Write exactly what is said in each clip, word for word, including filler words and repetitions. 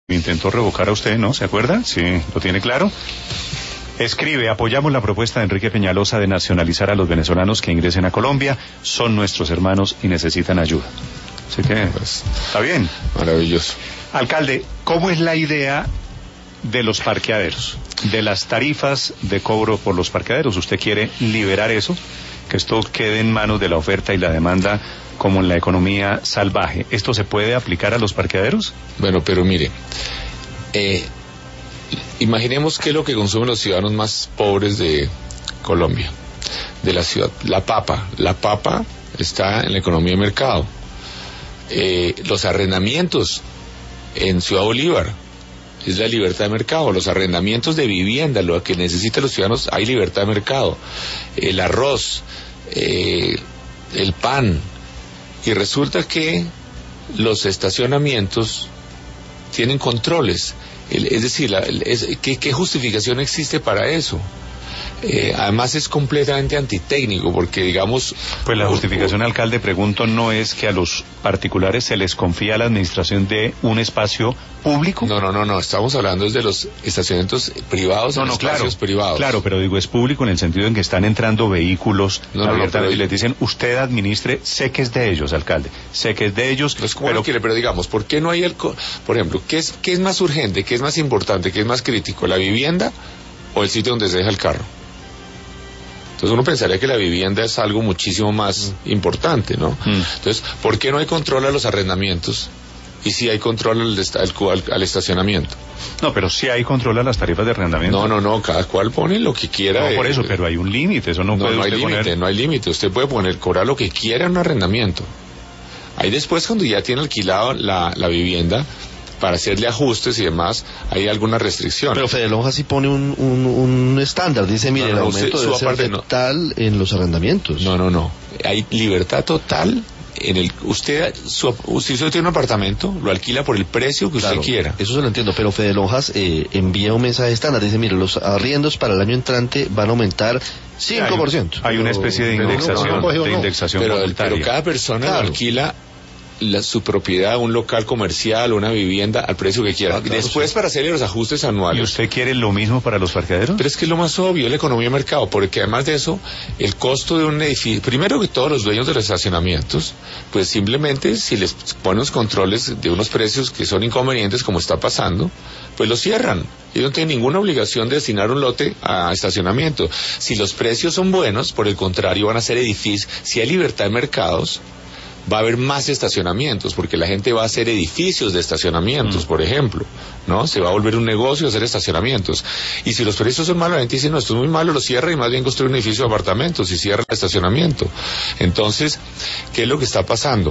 Intentó revocar a usted, ¿no? ¿Se acuerda? Sí, ¿lo tiene claro? Escribe, apoyamos la propuesta de Enrique Peñalosa de nacionalizar a los venezolanos que ingresen a Colombia. Son nuestros hermanos y necesitan ayuda. Así que, pues, está bien. Maravilloso. Alcalde, ¿cómo es la idea de los parqueaderos? De las tarifas de cobro por los parqueaderos. ¿Usted quiere liberar eso? Que esto quede en manos de la oferta y la demanda, como en la economía salvaje. ¿Esto se puede aplicar a los parqueaderos? Bueno, pero mire, eh, imaginemos qué es lo que consumen los ciudadanos más pobres de Colombia, de la ciudad. La papa. La papa está en la economía de mercado. Eh, los arrendamientos en Ciudad Bolívar es la libertad de mercado. Los arrendamientos de vivienda, lo que necesitan los ciudadanos, hay libertad de mercado. El arroz, eh, el pan. Y resulta que los estacionamientos tienen controles. El, es decir, la, el, es, ¿qué, ¿qué justificación existe para eso? Eh, además es completamente antitécnico porque, digamos... Pues la justificación, uh, alcalde, pregunto, ¿no es que a los particulares se les confía la administración de un espacio público? No, no, no, no, estamos hablando de los estacionamientos privados, no, en no, espacios claro, privados. Claro, pero digo, es público en el sentido en que están entrando vehículos no, no, abiertamente no, y les dicen, usted administre, sé que es de ellos, alcalde, sé que es de ellos, pues, pero... Quiere, pero digamos, ¿por qué no hay el... Por ejemplo, ¿qué es, qué es más urgente, qué es más importante, qué es más crítico, la vivienda o el sitio donde se deja el carro? Entonces uno pensaría que la vivienda es algo muchísimo más mm. importante, ¿no? Mm. Entonces, ¿por qué no hay control a los arrendamientos? Y sí hay control al, al, al, al estacionamiento. No, pero sí hay control a las tarifas de arrendamiento. No, no, no, cada cual pone lo que quiera. No, por eso, eh, pero hay un límite, eso no, no puede no usted hay límite, poner... no hay límite. Usted puede poner, cobrar lo que quiera en un arrendamiento. Ahí después, cuando ya tiene alquilado la, la vivienda, para hacerle ajustes y demás, hay alguna restricción. Pero Fede Lonja sí pone un, un, un estándar, dice, mire, no, no, el aumento usted, debe ser de no. tal en los arrendamientos. No, no, no, hay libertad total en el... Usted, su, usted tiene un apartamento, lo alquila por el precio que claro, usted quiera. Eso se lo entiendo, pero Fede Lonjas eh, envía un mensaje estándar, dice, mire, los arriendos para el año entrante van a aumentar cinco por ciento. Hay, hay una especie de indexación, no, no, no, de indexación pero, voluntaria. pero cada persona claro. lo alquila La, su propiedad, un local comercial, una vivienda, al precio que quiera. Ah, claro, Después, sí. Para hacerle los ajustes anuales. ¿Y usted quiere lo mismo para los parqueaderos? Pero es que es lo más obvio, la economía de mercado, porque además de eso, el costo de un edificio, primero que todos los dueños de los estacionamientos, pues simplemente si les ponen los controles de unos precios que son inconvenientes, como está pasando, pues los cierran. Ellos no tienen ninguna obligación de destinar un lote a estacionamiento. Si los precios son buenos, por el contrario, van a ser edificios. Si hay libertad de mercados, va a haber más estacionamientos, porque la gente va a hacer edificios de estacionamientos, mm. por ejemplo, ¿no? Se va a volver un negocio hacer estacionamientos. Y si los precios son malos, la gente dice, no, esto es muy malo, lo cierra y más bien construye un edificio de apartamentos y cierra el estacionamiento. Entonces, ¿qué es lo que está pasando?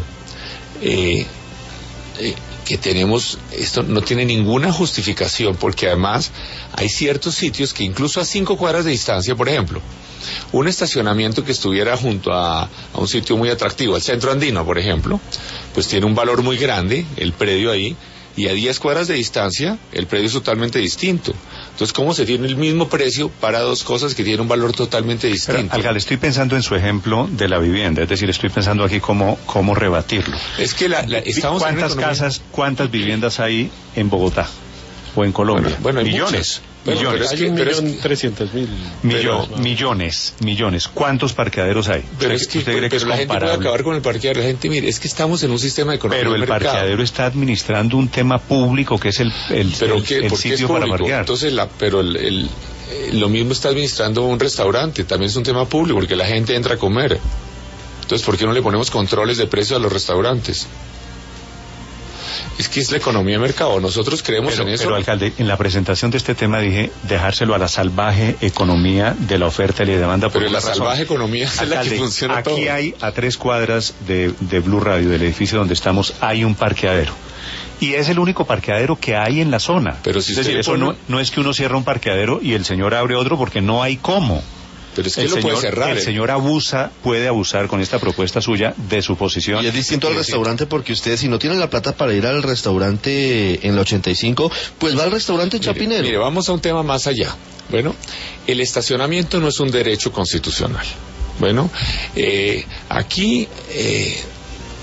Eh, eh, que tenemos, esto no tiene ninguna justificación, porque además hay ciertos sitios que incluso a cinco cuadras de distancia, por ejemplo, un estacionamiento que estuviera junto a, a un sitio muy atractivo, el Centro Andino, por ejemplo, pues tiene un valor muy grande, el predio ahí, y a diez cuadras de distancia, el predio es totalmente distinto. Entonces, ¿cómo se tiene el mismo precio para dos cosas que tienen un valor totalmente distinto? Pero, alcalde, estoy pensando en su ejemplo de la vivienda, es decir, estoy pensando aquí cómo, cómo rebatirlo. Es que la, la, estamos ¿Cuántas en economía... casas, cuántas viviendas hay en Bogotá o en Colombia? Bueno, bueno hay millones. Muchas. Bueno, millones. pero es que, hay un pero millón es que, trescientos mil. Millón, pero, millones, millones. ¿Cuántos parqueaderos hay? Pero es que, ¿Usted cree que pero es la gente puede acabar con el parqueadero. La gente, mire, es que estamos en un sistema de economía Pero el mercado. parqueadero está administrando un tema público que es el, el, pero el, que, el sitio para parquear. Entonces, la, pero el, el, lo mismo está administrando un restaurante. También es un tema público porque la gente entra a comer. Entonces, ¿por qué no le ponemos controles de precios a los restaurantes? Es que es la economía de mercado, nosotros creemos pero, en eso. Pero, alcalde, en la presentación de este tema dije dejárselo a la salvaje economía de la oferta y la demanda. Pero la razón. salvaje economía es alcalde, la que funciona aquí todo. Aquí hay, a tres cuadras de, de Blue Radio, del edificio donde estamos, hay un parqueadero. Y es el único parqueadero que hay en la zona. Pero si es decir, eso pone... no, no es que uno cierra un parqueadero y el señor abre otro porque no hay cómo. Pero es que el lo señor, puede cerrar. El eh. señor abusa, puede abusar con esta propuesta suya de su posición. Y es distinto al restaurante porque usted, si no tiene la plata para ir al restaurante en la ochenta y cinco, pues va al restaurante en mire, Chapinero. Mire, vamos a un tema más allá. Bueno, el estacionamiento no es un derecho constitucional. Bueno, eh, aquí... Eh,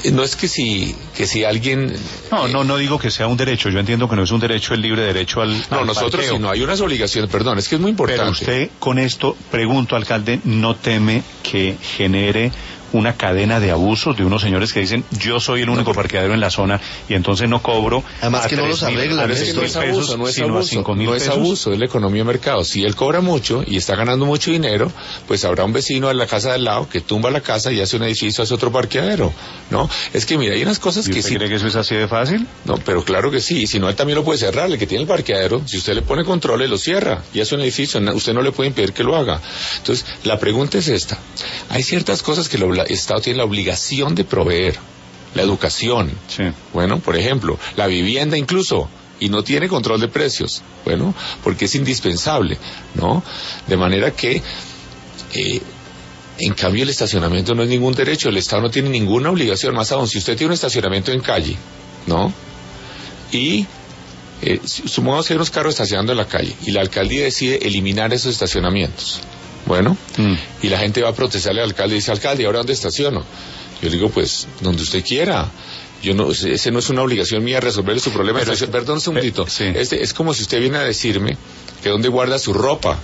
no es que si que si alguien no eh, no no digo que sea un derecho, yo entiendo que no es un derecho el libre derecho al no al nosotros parqueo. si no hay unas obligaciones, perdón, es que es muy importante. Pero usted con esto, pregunto, alcalde, ¿no teme que genere una cadena de abusos de unos señores que dicen yo soy el único parqueadero en la zona y entonces no cobro además a que no los arreglan, a es que no es pesos, abuso, no es sino a abuso, cinco mil no es pesos? abuso, es la economía de mercado. Si él cobra mucho y está ganando mucho dinero, pues habrá un vecino de la casa del lado que tumba la casa y hace un edificio, hace otro parqueadero, ¿no? Es que mira, hay unas cosas ¿Y que usted sí. cree que eso es así de fácil? No, pero claro que sí, y si no, él también lo puede cerrar, el que tiene el parqueadero, si usted le pone controles, lo cierra, y hace un edificio, usted no le puede impedir que lo haga. Entonces, la pregunta es esta, hay ciertas cosas que el Estado tiene la obligación de proveer, la educación, Sí. bueno, por ejemplo, la vivienda incluso, y no tiene control de precios, bueno, porque es indispensable, ¿no? De manera que, eh, en cambio el estacionamiento no es ningún derecho, el Estado no tiene ninguna obligación, más aún, si usted tiene un estacionamiento en calle, ¿no? Y, eh, supongamos que hay unos carros estacionando en la calle, y la alcaldía decide eliminar esos estacionamientos, bueno, Mm. y la gente va a protestarle al alcalde y dice, alcalde, ¿y ahora dónde estaciono? Yo digo, pues, donde usted quiera. Yo no, ese no es una obligación mía resolverle su problema. Pero Estacion... es- Perdón un segundito. eh, sí. Este, es como si usted viene a decirme que dónde guarda su ropa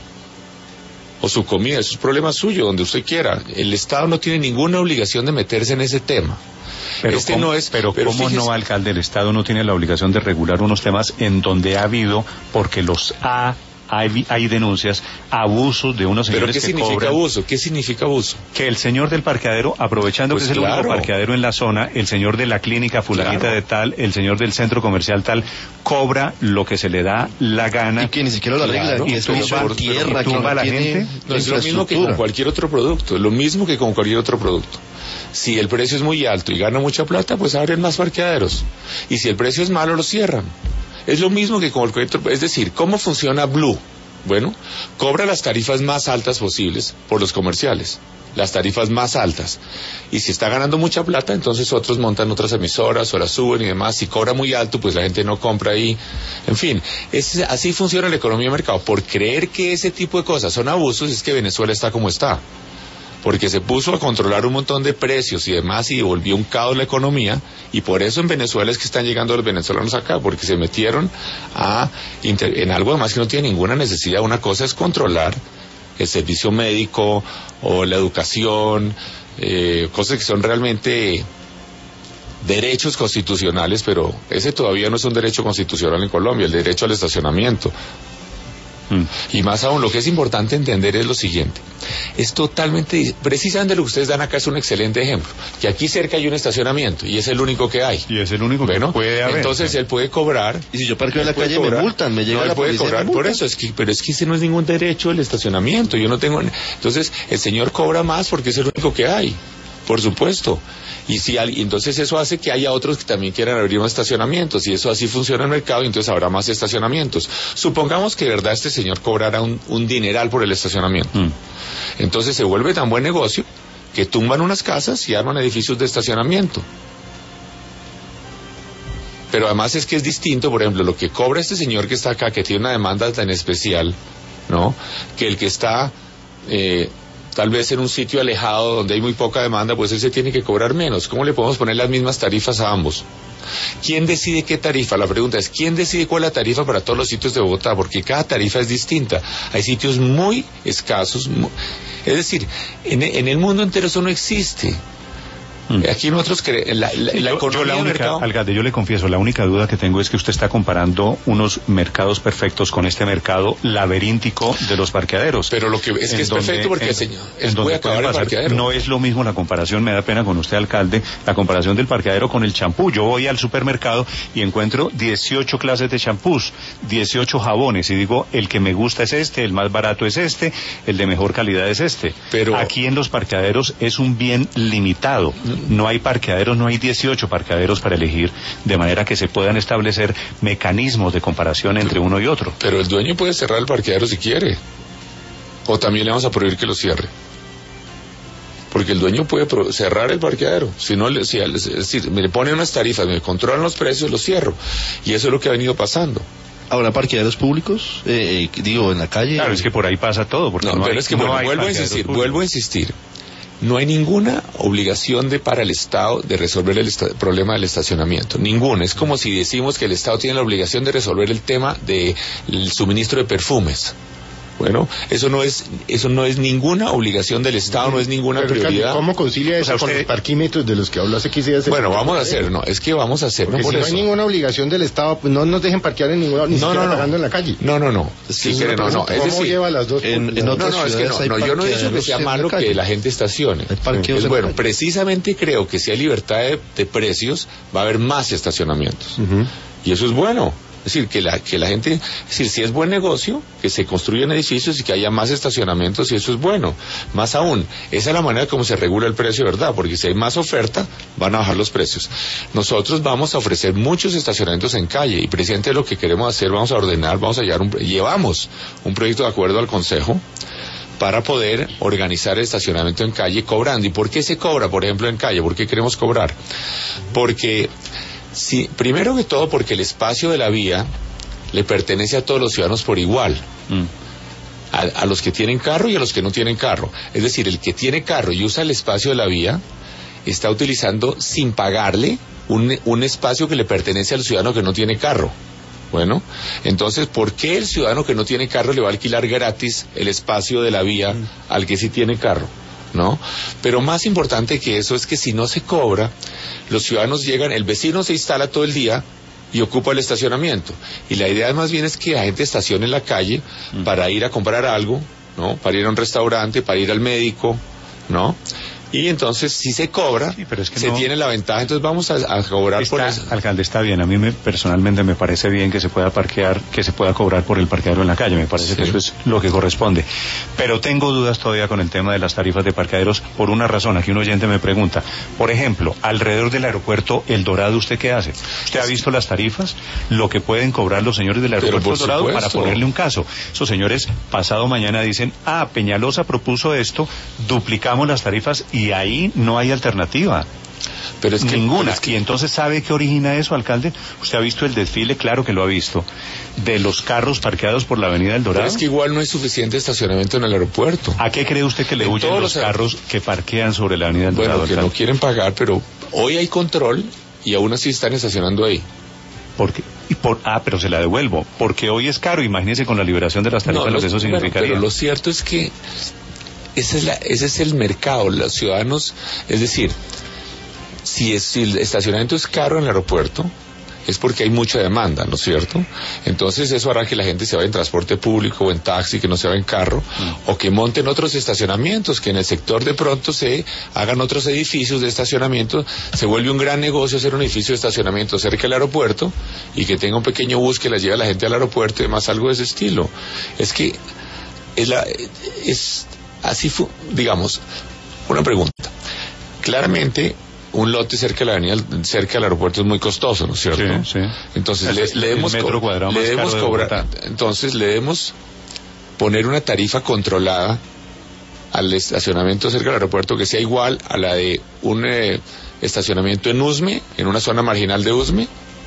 o su comida. Eso es problema suyo, donde usted quiera. El Estado no tiene ninguna obligación de meterse en ese tema. Pero este cómo, no es, pero, pero ¿cómo fíjese- no, alcalde? El Estado no tiene la obligación de regular unos temas en donde ha habido, porque los ha, hay, hay denuncias, abusos de unos ¿Pero señores qué que significa cobran. abuso? ¿Qué significa abuso? Que el señor del parqueadero, aprovechando Pues que es el claro. único parqueadero en la zona, el señor de la clínica fulanita Claro. de tal, el señor del centro comercial tal, cobra lo que se le da la gana. y que ni siquiera lo arreglan, Claro, que y eso es tumba- por tierra, y que tumba no a la tiene gente. No, es lo mismo que con infraestructura. cualquier otro producto, es lo mismo que con cualquier otro producto. Si el precio es muy alto y gana mucha plata, pues abren más parqueaderos. Y si el precio es malo, lo cierran. Es lo mismo que con cualquier otro, es decir, ¿cómo funciona Blue? Bueno, cobra las tarifas más altas posibles por los comerciales, las tarifas más altas. Y si está ganando mucha plata, entonces otros montan otras emisoras, o las suben y demás. Si cobra muy alto, pues la gente no compra ahí. En fin, es, así funciona la economía de mercado. Por creer que ese tipo de cosas son abusos, es que Venezuela está como está. Porque se puso a controlar un montón de precios y demás y volvió un caos la economía, y por eso en Venezuela es que están llegando los venezolanos acá, porque se metieron a inter- en algo además que no tiene ninguna necesidad. Una cosa es controlar el servicio médico o la educación, eh, cosas que son realmente derechos constitucionales, pero ese todavía no es un derecho constitucional en Colombia, el derecho al estacionamiento. Mm. Y más aún, lo que es importante entender es lo siguiente. Es totalmente, precisamente lo que ustedes dan acá es un excelente ejemplo. Que aquí cerca hay un estacionamiento y es el único que hay. Y es el único Bueno, que puede haber. entonces él puede cobrar. Y si yo parqueo en la él puede calle me cobrar. multan, me llega No, él la puede policía y cobrar me por multa. eso, es que, pero es que ese no es ningún derecho el estacionamiento. Yo no tengo, entonces el señor cobra más porque es el único que hay. Por supuesto. Y si hay, entonces eso hace que haya otros que también quieran abrir más estacionamientos, y eso así funciona el mercado, y entonces habrá más estacionamientos. Supongamos que de verdad este señor cobrara un, un dineral por el estacionamiento. Mm. Entonces se vuelve tan buen negocio que tumban unas casas y arman edificios de estacionamiento. Pero además es que es distinto, por ejemplo, lo que cobra este señor que está acá, que tiene una demanda tan especial, ¿no? Que el que está eh, tal vez en un sitio alejado donde hay muy poca demanda, pues él se tiene que cobrar menos. ¿Cómo le podemos poner las mismas tarifas a ambos? ¿Quién decide qué tarifa? La pregunta es, ¿quién decide cuál es la tarifa para todos los sitios de Bogotá? Porque cada tarifa es distinta. Hay sitios muy escasos. Muy... Es decir, en, en el mundo entero eso no existe. Mm. Aquí nosotros creemos, la, la, Sí, la yo- economía yo la de única, mercado... alcalde, yo le confieso, la única duda que tengo es que usted está comparando unos mercados perfectos con este mercado laberíntico de los parqueaderos. Pero lo que es que En es donde- perfecto porque en- el señor en es donde voy a acabar pueden el pasar- parqueadero. No es lo mismo la comparación, me da pena con usted, alcalde, la comparación del parqueadero con el champú. Yo voy al supermercado y encuentro dieciocho clases de champús, dieciocho jabones, y digo, el que me gusta es este, el más barato es este, el de mejor calidad es este. Pero- aquí en los parqueaderos es un bien limitado. No hay parqueaderos, no hay dieciocho parqueaderos para elegir, de manera que se puedan establecer mecanismos de comparación entre uno y otro. Pero el dueño puede cerrar el parqueadero si quiere. O también le vamos a prohibir que lo cierre. Porque el dueño puede pro- cerrar el parqueadero. Si no, le, si, es decir, me le ponen unas tarifas, me controlan los precios, lo cierro. Y eso es lo que ha venido pasando. ¿Habrá parqueaderos públicos? Eh, eh, digo, en la calle. Claro, es que por ahí pasa todo, porque No, no, pero hay, es que no bueno, hay vuelvo a parqueaderos insistir, públicos. vuelvo a insistir. no hay ninguna obligación de para el Estado de resolver el esta- problema del estacionamiento, ninguna. Es como si decimos que el Estado tiene la obligación de resolver el tema del suministro de perfumes. Bueno, eso no es eso no es ninguna obligación del Estado, no es ninguna Pero, prioridad. Ricardo, ¿cómo concilia eso O sea, con usted- los parquímetros de los que habló hace quince días? Bueno, vamos a hacer, no, es que vamos a hacer, Porque no por si no eso. hay ninguna obligación del Estado, pues no nos dejen parquear en ningún lado, ni No, siquiera no, no. pagando en la calle. No, no, no. Es Sí, que que es no, una no. pregunta, Es ¿cómo decir, lleva las dos? en- en No, otras no, es que ciudades no, hay no, yo no he dicho que parqueaderos sea en la malo calle. que la gente estacione. Hay parqueos Es en la bueno, calle. precisamente creo que si hay libertad de, de precios, va a haber más estacionamientos. Ujú. Y eso es bueno. Es decir, que la, que la gente, es decir, si es buen negocio, que se construyan edificios y que haya más estacionamientos, y eso es bueno. Más aún, esa es la manera como se regula el precio, ¿verdad? Porque si hay más oferta, van a bajar los precios. Nosotros vamos a ofrecer muchos estacionamientos en calle, y presidente, lo que queremos hacer, vamos a ordenar, vamos a llevar un, llevamos un proyecto de acuerdo al Consejo para poder organizar el estacionamiento en calle cobrando. ¿Y por qué se cobra, por ejemplo, en calle? ¿Por qué queremos cobrar? Porque Sí, primero que todo porque el espacio de la vía le pertenece a todos los ciudadanos por igual, Mm. a, a los que tienen carro y a los que no tienen carro. Es decir, el que tiene carro y usa el espacio de la vía está utilizando sin pagarle un, un espacio que le pertenece al ciudadano que no tiene carro. Bueno, entonces, ¿por qué el ciudadano que no tiene carro le va a alquilar gratis el espacio de la vía al que sí tiene carro? ¿No? Pero más importante que eso es que si no se cobra, los ciudadanos llegan, el vecino se instala todo el día y ocupa el estacionamiento. Y la idea más bien es que la gente estacione en la calle Mm. para ir a comprar algo, ¿no? Para ir a un restaurante, para ir al médico, ¿no? Y entonces, si se cobra, Sí, pero es que se no- tiene la ventaja, entonces vamos a, a cobrar por Está, eso. alcalde, está bien. A mí me, personalmente me parece bien que se pueda parquear, que se pueda cobrar por el parqueadero en la calle. Me parece Sí. que eso es lo que corresponde. Pero tengo dudas todavía con el tema de las tarifas de parqueaderos por una razón. Aquí un oyente me pregunta, por ejemplo, alrededor del aeropuerto El Dorado, ¿usted qué hace? ¿Usted ha visto las tarifas? Lo que pueden cobrar los señores del Pero aeropuerto por El Dorado, para supuesto. ponerle un caso. Esos señores pasado mañana dicen, ah, Peñalosa propuso esto, duplicamos las tarifas y ahí no hay alternativa. Pero es que, Ninguna. pero es que- Y entonces, ¿sabe qué origina eso, alcalde? ¿Usted ha visto el desfile? Claro que lo ha visto. De los carros parqueados por la Avenida El Dorado. pero es que igual no hay suficiente estacionamiento en el aeropuerto. ¿A qué cree usted que le En huyen todos los los- carros que parquean sobre la Avenida El Dorado, Bueno, que no alcalde? quieren pagar, pero hoy hay control y aún así están estacionando ahí. Porque, y por, ah, pero se la devuelvo. Porque hoy es caro. Imagínese con la liberación de las tarifas lo los- que eso bueno, significaría. pero lo cierto es que ese es, la- ese es el mercado. Los ciudadanos, es decir, si, es, si el estacionamiento es caro en el aeropuerto, es porque hay mucha demanda, ¿no es cierto? Entonces eso hará que la gente se vaya en transporte público o en taxi, que no se vaya en carro, Mm. o que monten otros estacionamientos, que en el sector de pronto se hagan otros edificios de estacionamiento, se vuelve un gran negocio hacer un edificio de estacionamiento cerca del aeropuerto y que tenga un pequeño bus que la lleve a la gente al aeropuerto y demás, algo de ese estilo. Es que es, la, es así, fu- digamos, una pregunta. Claramente, un lote cerca de la avenida, cerca del aeropuerto es muy costoso, ¿no es cierto? Sí, sí. Entonces Es le, el le debemos, metro co- cuadrado le más debemos caro de cobrar, Bogotá. entonces le debemos poner una tarifa controlada al estacionamiento cerca del aeropuerto que sea igual a la de un eh, estacionamiento en Usme, en una zona marginal de Usme.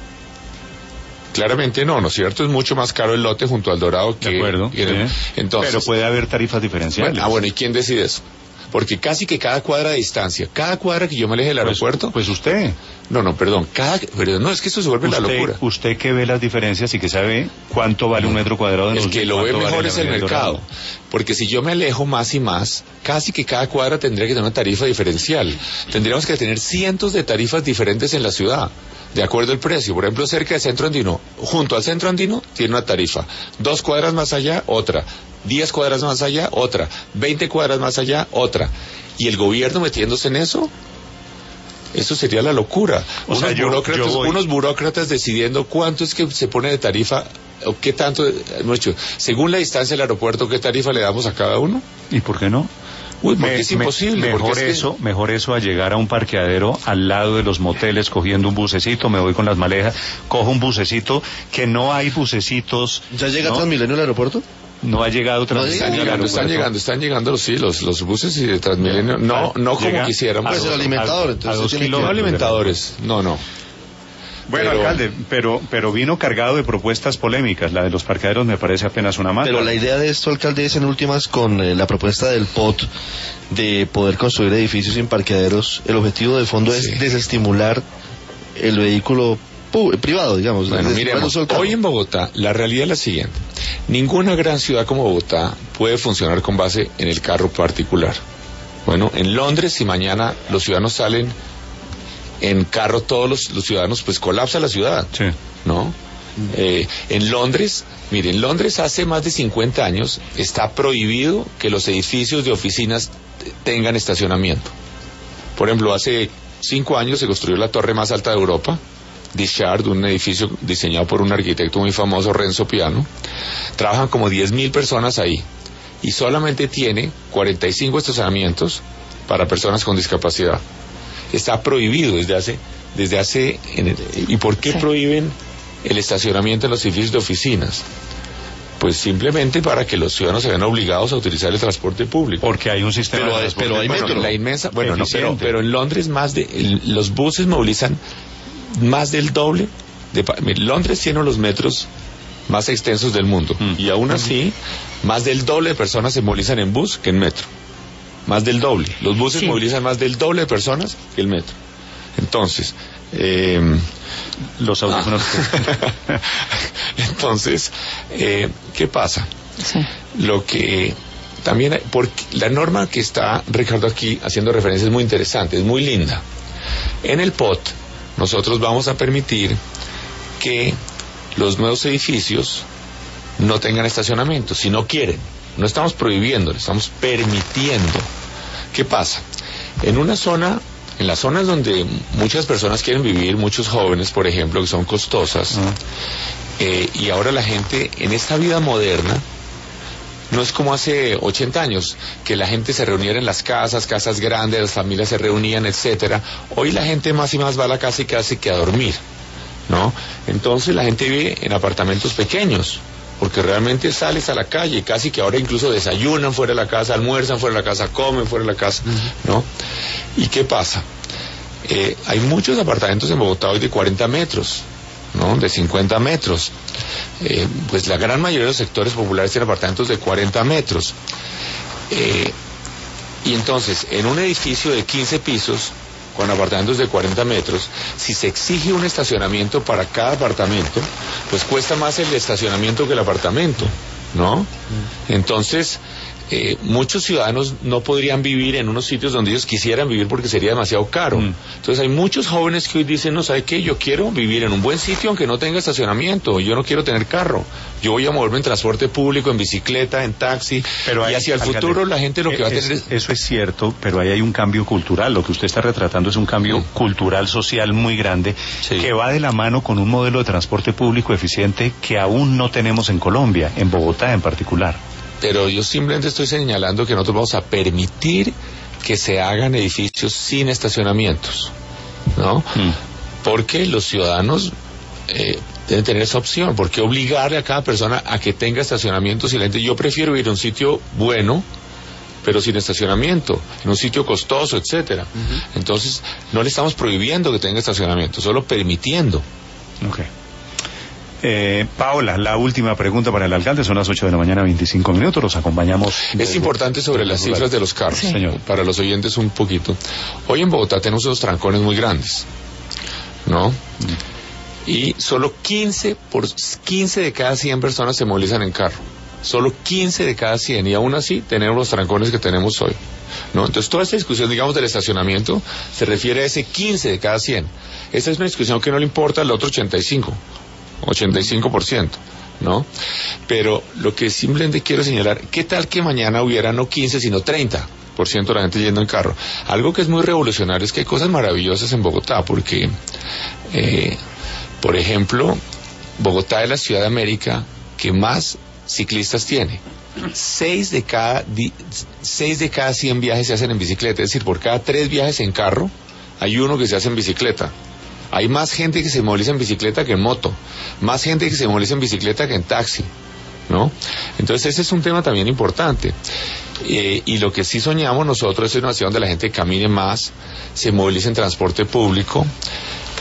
Claramente no, ¿no es cierto? Es mucho más caro el lote junto al Dorado que... De acuerdo. que en el- sí. entonces, Pero puede haber tarifas diferenciales. bueno, ah, bueno, ¿y quién decide eso? Porque casi que cada cuadra de distancia, cada cuadra que yo me aleje del Pues- aeropuerto... Pues usted. No, no, perdón, cada... Pero no, es que esto se vuelve la Usted, locura. usted que ve las diferencias y que sabe cuánto vale un metro cuadrado de El Usme, que lo ve cuánto vale mejor la es el Avenida El mercado. Dorado. Porque si yo me alejo más y más, casi que cada cuadra tendría que tener una tarifa diferencial. Tendríamos que tener cientos de tarifas diferentes en la ciudad, de acuerdo al precio. Por ejemplo, cerca del Centro Andino, junto al Centro Andino, tiene una tarifa. Dos cuadras más allá, otra. Diez cuadras más allá, otra. Veinte cuadras más allá, otra. Y el gobierno metiéndose en eso... Eso sería la locura. O unos, sea, yo- burócratas, yo voy- unos burócratas decidiendo cuánto es que se pone de tarifa o qué tanto, hemos hecho, según la distancia del aeropuerto, qué tarifa le damos a cada uno. ¿Y por qué no? Uy, porque Me- es imposible. me- mejor porque es que- eso, mejor eso a llegar a un parqueadero al lado de los moteles cogiendo un bucecito, me voy con las malejas, cojo un bucecito, que no hay bucecitos. ¿Ya llega ¿no? Transmilenio al aeropuerto? No ha llegado Transmilenio Están al llegando, están aeropuerto. llegando, están llegando, sí, los, los buses y de Transmilenio. No, no como Llega quisiéramos. Pues el alimentador, a- a entonces dos tiene que- No kilómetros de la- alimentadores, no, no. Bueno, pero, alcalde, pero pero vino cargado de propuestas polémicas. La de los parqueaderos me parece apenas una más. Pero la idea de esto, alcalde, es en últimas con eh, la propuesta del P O T de poder construir edificios sin parqueaderos. El objetivo de fondo es sí. desestimular el vehículo pu- privado, digamos. Bueno, miremos, hoy en Bogotá la realidad es la siguiente. Ninguna gran ciudad como Bogotá puede funcionar con base en el carro particular. Bueno, en Londres, si mañana los ciudadanos salen en carro, todos los, los ciudadanos, pues colapsa la ciudad, sí. ¿no? Eh, en Londres, miren, en Londres hace más de cincuenta años está prohibido que los edificios de oficinas tengan estacionamiento. Por ejemplo, hace cinco años se construyó la torre más alta de Europa, The Shard, un edificio diseñado por un arquitecto muy famoso, Renzo Piano. Trabajan como diez mil personas ahí y solamente tiene cuarenta y cinco estacionamientos para personas con discapacidad. Está prohibido desde hace, desde hace, en el, ¿y por qué sí. prohíben el estacionamiento en los edificios de oficinas? Pues simplemente para que los ciudadanos se vean obligados a utilizar el transporte público. Porque hay un sistema pero, de transporte pero hay bueno, metro. la inmensa, bueno, no, pero, pero en Londres más de, el, los buses movilizan más del doble. De, Londres tiene los metros más extensos del mundo mm. y aún así mm. más del doble de personas se movilizan en bus que en metro. Más del doble. Los buses sí. movilizan más del doble de personas que el metro. Entonces, eh, los audífonos. Ah. Entonces, eh, ¿qué pasa? Sí. Lo que también, hay, porque la norma que está Ricardo aquí haciendo referencia es muy interesante, es muy linda. En el P O T, nosotros vamos a permitir que los nuevos edificios no tengan estacionamiento, si no quieren. No estamos prohibiendo, estamos permitiendo. ¿Qué pasa? En una zona, en las zonas donde muchas personas quieren vivir, muchos jóvenes, por ejemplo, que son costosas, uh-huh. eh, y ahora la gente, en esta vida moderna, no es como hace ochenta años, que la gente se reuniera en las casas, casas grandes, las familias se reunían, etcétera. Hoy la gente más y más va a la casa y casi que a dormir, ¿no? Entonces la gente vive en apartamentos pequeños, porque realmente sales a la calle, casi que ahora incluso desayunan fuera de la casa, almuerzan fuera de la casa, comen fuera de la casa, ¿no? ¿Y qué pasa? Eh, hay muchos apartamentos en Bogotá hoy de cuarenta metros, ¿no? De cincuenta metros. Eh, pues la gran mayoría de los sectores populares tienen apartamentos de cuarenta metros. Eh, y entonces, en un edificio de quince pisos, con apartamentos de cuarenta metros, si se exige un estacionamiento para cada apartamento, pues cuesta más el estacionamiento que el apartamento, ¿no? Entonces, eh, muchos ciudadanos no podrían vivir en unos sitios donde ellos quisieran vivir porque sería demasiado caro. Mm. Entonces hay muchos jóvenes que hoy dicen, no, ¿sabe qué? Yo quiero vivir en un buen sitio aunque no tenga estacionamiento, yo no quiero tener carro, yo voy a moverme en transporte público, en bicicleta, en taxi, pero hay, y hacia el alcalde, futuro la gente lo que va a tener es... Eso es cierto, pero ahí hay un cambio cultural, lo que usted está retratando es un cambio mm. cultural, social muy grande, sí. que va de la mano con un modelo de transporte público eficiente que aún no tenemos en Colombia, en Bogotá en particular. Pero yo simplemente estoy señalando que nosotros vamos a permitir que se hagan edificios sin estacionamientos, ¿no? Mm. Porque los ciudadanos eh, deben tener esa opción. ¿Por qué obligarle a cada persona a que tenga estacionamiento si la gente, yo prefiero ir a un sitio bueno, pero sin estacionamiento, en un sitio costoso, etcétera? Uh-huh. Entonces, no le estamos prohibiendo que tenga estacionamiento, solo permitiendo. Okay. Eh, Paola, la última pregunta para el alcalde, son las ocho de la mañana, veinticinco minutos, los acompañamos. Es importante sobre las cifras de los carros, sí. señor, para los oyentes un poquito. Hoy en Bogotá tenemos unos trancones muy grandes, ¿no? Mm. Y solo quince, por, quince de cada cien personas se movilizan en carro, solo quince de cada cien, y aún así tenemos los trancones que tenemos hoy, ¿no? Entonces toda esta discusión, digamos, del estacionamiento se refiere a ese quince de cada cien. Esta es una discusión que no le importa al otro ochenta y cinco por ciento, ¿no? Pero lo que simplemente quiero señalar, ¿qué tal que mañana hubiera no quince sino treinta por ciento de la gente yendo en carro? Algo que es muy revolucionario es que hay cosas maravillosas en Bogotá, porque, eh, por ejemplo, Bogotá es la ciudad de América que más ciclistas tiene. Seis de cada, di, seis de cada cien viajes se hacen en bicicleta, es decir, por cada tres viajes en carro, hay uno que se hace en bicicleta. Hay más gente que se moviliza en bicicleta que en moto, más gente que se moviliza en bicicleta que en taxi, ¿no? Entonces ese es un tema también importante. Eh, y lo que sí soñamos nosotros es una ciudad donde la gente camine más, se movilice en transporte público,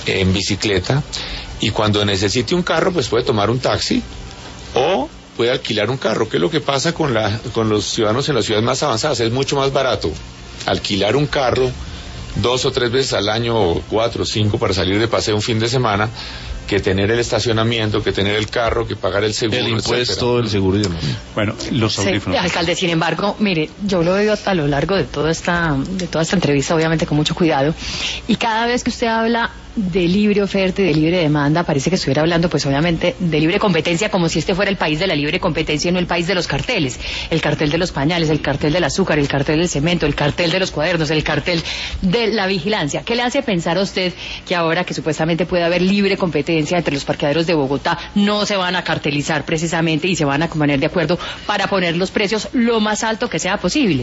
en bicicleta, y cuando necesite un carro, pues puede tomar un taxi o puede alquilar un carro. ¿Qué es lo que pasa con, la, con los ciudadanos en las ciudades más avanzadas? Es mucho más barato alquilar un carro dos o tres veces al año, o cuatro o cinco, para salir de paseo un fin de semana, que tener el estacionamiento, que tener el carro, que pagar el seguro, el impuesto, etcétera. el seguro y demás. Bueno, los audífonos. Sí, alcalde, sin embargo, mire, yo lo veo a lo largo de toda esta, de toda esta entrevista, obviamente con mucho cuidado, y cada vez que usted habla de libre oferta y de libre demanda, parece que estuviera hablando, pues obviamente, de libre competencia, como si este fuera el país de la libre competencia y no el país de los carteles. El cartel de los pañales, el cartel del azúcar, el cartel del cemento, el cartel de los cuadernos, el cartel de la vigilancia. ¿Qué le hace pensar a usted que ahora que supuestamente puede haber libre competencia entre los parqueaderos de Bogotá, no se van a cartelizar precisamente y se van a poner de acuerdo para poner los precios lo más alto que sea posible?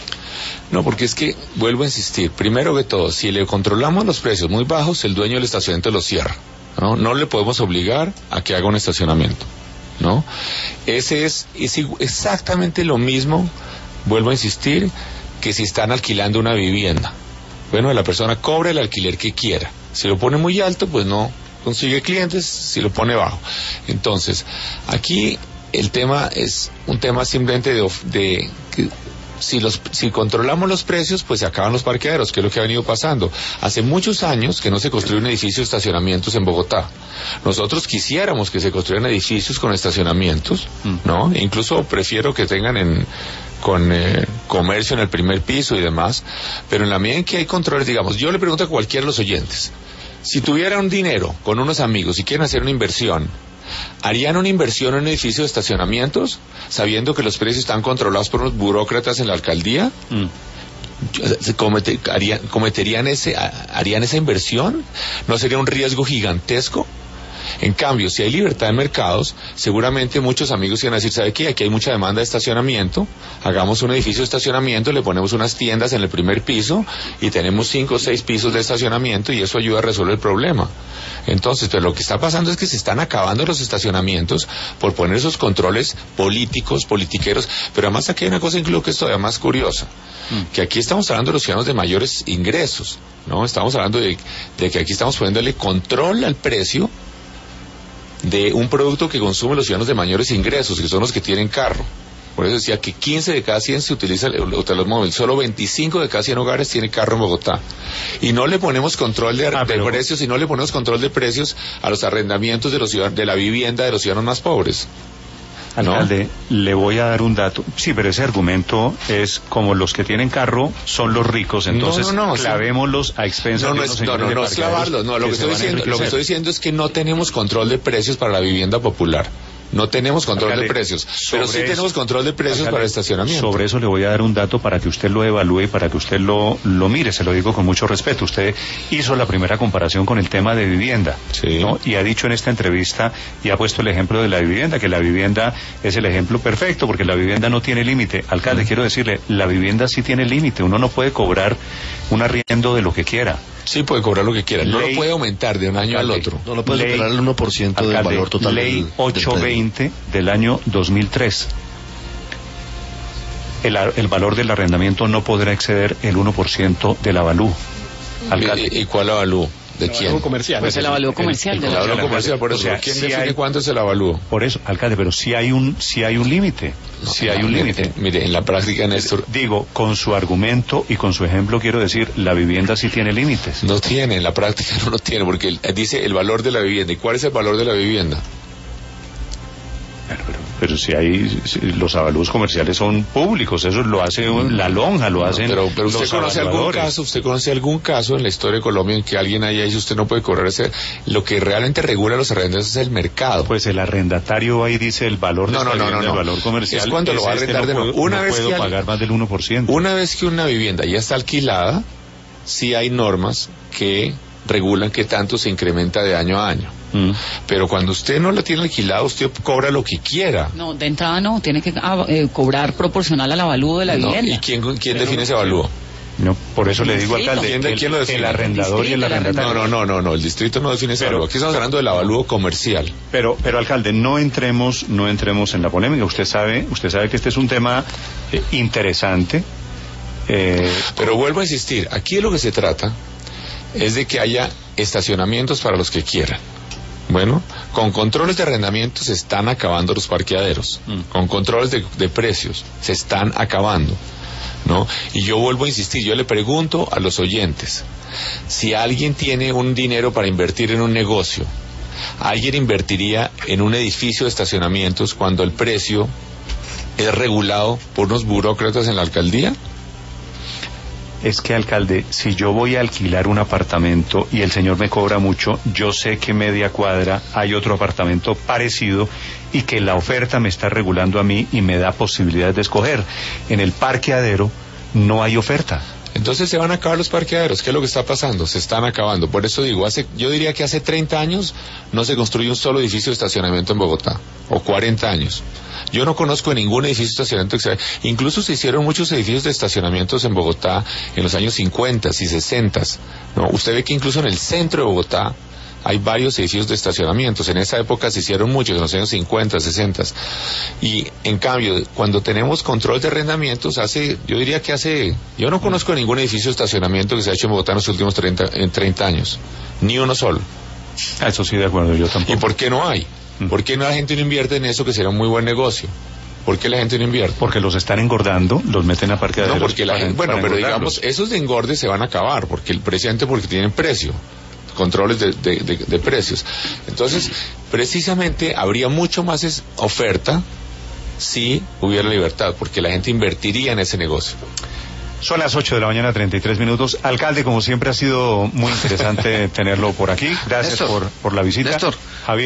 No, porque es que, vuelvo a insistir, primero que todo, si le controlamos los precios muy bajos, el dueño del estacionamiento los cierra, ¿no? No le podemos obligar a que haga un estacionamiento, ¿no? Ese es, es exactamente lo mismo, vuelvo a insistir, que si están alquilando una vivienda. Bueno, la persona cobra el alquiler que quiera. Si lo pone muy alto, pues no consigue clientes, si lo pone bajo. Entonces, aquí el tema es un tema simplemente de... de que, Si, los, si controlamos los precios, pues se acaban los parqueaderos, que es lo que ha venido pasando. Hace muchos años que no se construye un edificio de estacionamientos en Bogotá. Nosotros quisiéramos que se construyeran edificios con estacionamientos, ¿no? E incluso prefiero que tengan en, con eh, comercio en el primer piso y demás, pero en la medida en que hay controles, digamos, yo le pregunto a cualquiera de los oyentes, si tuvieran dinero con unos amigos y quieren hacer una inversión, ¿harían una inversión en un edificio de estacionamientos sabiendo que los precios están controlados por unos burócratas en la alcaldía? Mm. Cometer, harían, ¿Cometerían ese, harían esa inversión? ¿No sería un riesgo gigantesco? En cambio, si hay libertad de mercados, seguramente muchos amigos iban a decir, ¿sabe qué? Aquí hay mucha demanda de estacionamiento, hagamos un edificio de estacionamiento, le ponemos unas tiendas en el primer piso y tenemos cinco o seis pisos de estacionamiento y eso ayuda a resolver el problema. Entonces, pero lo que está pasando es que se están acabando los estacionamientos por poner esos controles políticos, politiqueros, pero además aquí hay una cosa incluso que es todavía más curiosa, mm. que aquí estamos hablando de los ciudadanos de mayores ingresos, ¿no? Estamos hablando de, de que aquí estamos poniéndole control al precio de un producto que consumen los ciudadanos de mayores ingresos, que son los que tienen carro. Por eso decía que quince de cada cien se utiliza el, el automóvil, solo veinticinco de cada cien hogares tiene carro en Bogotá. Y no le ponemos control de, ah, pero... de precios, y no le ponemos control de precios a los arrendamientos de los ciudadanos, de la vivienda de los ciudadanos más pobres. Alcalde, ¿no? Le voy a dar un dato. Sí, pero ese argumento es como los que tienen carro son los ricos, entonces no, no, no, clavémoslos sí. a expensas no, no, de los es, no, no, no, es clavarlos. No, lo que, que estoy diciendo, lo que estoy diciendo es que no tenemos control de precios para la vivienda popular. No tenemos control alcalde, de precios, pero sí eso, tenemos control de precios alcalde, para el estacionamiento. Sobre eso le voy a dar un dato para que usted lo evalúe y para que usted lo, lo mire, se lo digo con mucho respeto. Usted hizo la primera comparación con el tema de vivienda, sí. ¿no? Y ha dicho en esta entrevista y ha puesto el ejemplo de la vivienda, que la vivienda es el ejemplo perfecto, porque la vivienda no tiene límite. Alcalde, mm. quiero decirle, la vivienda sí tiene límite, uno no puede cobrar un arriendo de lo que quiera. Sí, puede cobrar lo que quiera, no ley, lo puede aumentar de un año alcalde, al otro. No lo puede superar el uno por ciento alcalde, del valor total. Ley del, ochocientos veinte del año dos mil tres. El, el valor del arrendamiento no podrá exceder el uno por ciento del avalúo. Alcalde. ¿Y, y cuál avalúo? ¿De quién? Avalúo comercial. Pues el avalúo comercial. El, el, el avalúo comercial, por eso. O sea, ¿quién si define hay, cuánto es el avalúo? Por eso, alcalde, pero si hay un, si hay un límite. No, si hay un límite. Mire, en la práctica, Néstor. Digo, con su argumento y con su ejemplo, quiero decir, la vivienda sí tiene límites. No tiene, en la práctica no lo tiene, porque el, dice el valor de la vivienda. ¿Y cuál es el valor de la vivienda? Pero, pero, pero si hay, si los avalúos comerciales son públicos, eso lo hace la lonja, lo hacen pero, pero usted los conoce algún caso, usted conoce algún caso en la historia de Colombia en que alguien haya dicho usted no puede cobrar ese, lo que realmente regula los arrendatarios es el mercado. Pues el arrendatario ahí dice el valor de no, no, no, no, no. el valor comercial es cuando lo va a arrendar este, de nuevo. No puedo, una no vez puedo que pagar alguien, más del uno por ciento. Una vez que una vivienda ya está alquilada, sí hay normas que regulan qué tanto se incrementa de año a año. Mm. Pero cuando usted no la tiene alquilada, usted cobra lo que quiera. No, de entrada no, tiene que ah, eh, cobrar proporcional al avalúo de la no, vivienda. ¿Y quién, quién define ese avalúo? No, por eso le digo, alcalde, ¿quién, el, ¿quién lo define? El arrendador y el arrendatario. No, no, no, no, no, el distrito no define ese avalúo. Aquí estamos hablando del avalúo comercial. Pero, pero alcalde, no entremos, no entremos en la polémica. Usted sabe, usted sabe que este es un tema eh, interesante. Eh, pero vuelvo a insistir, aquí de lo que se trata es de que haya estacionamientos para los que quieran. Bueno, con controles de arrendamiento se están acabando los parqueaderos, mm. con controles de, de precios se están acabando, ¿no? Y yo vuelvo a insistir, yo le pregunto a los oyentes, si alguien tiene un dinero para invertir en un negocio, ¿alguien invertiría en un edificio de estacionamientos cuando el precio es regulado por unos burócratas en la alcaldía? Es que, alcalde, si yo voy a alquilar un apartamento y el señor me cobra mucho, yo sé que media cuadra hay otro apartamento parecido y que la oferta me está regulando a mí y me da posibilidades de escoger. En el parqueadero no hay oferta. Entonces se van a acabar los parqueaderos. ¿Qué es lo que está pasando? Se están acabando. Por eso digo, hace, yo diría que hace treinta años no se construye un solo edificio de estacionamiento en Bogotá, o cuarenta años. Yo no conozco ningún edificio de estacionamiento que se... Incluso se hicieron muchos edificios de estacionamientos en Bogotá en los años cincuenta y sesenta. ¿No? Usted ve que incluso en el centro de Bogotá hay varios edificios de estacionamientos. En esa época se hicieron muchos, en los años cincuenta, sesenta. Y en cambio, cuando tenemos control de arrendamientos, hace, yo diría que hace, yo no conozco ningún edificio de estacionamiento que se ha hecho en Bogotá en los últimos treinta, en treinta años. Ni uno solo. Eso sí, de acuerdo, yo tampoco. ¿Y por qué no hay? ¿Por qué no la gente no invierte en eso que será un muy buen negocio? ¿Por qué la gente no invierte? Porque los están engordando, los meten a parqueaderos. No, porque la gente, bueno, pero digamos, esos de engorde se van a acabar, porque el presidente, porque tienen precio, controles de, de, de, de precios. Entonces, precisamente habría mucho más es, oferta si hubiera libertad, porque la gente invertiría en ese negocio. Son las ocho de la mañana, treinta y tres minutos. Alcalde, como siempre, ha sido muy interesante tenerlo por aquí. Gracias por, por la visita. Néstor. Javier.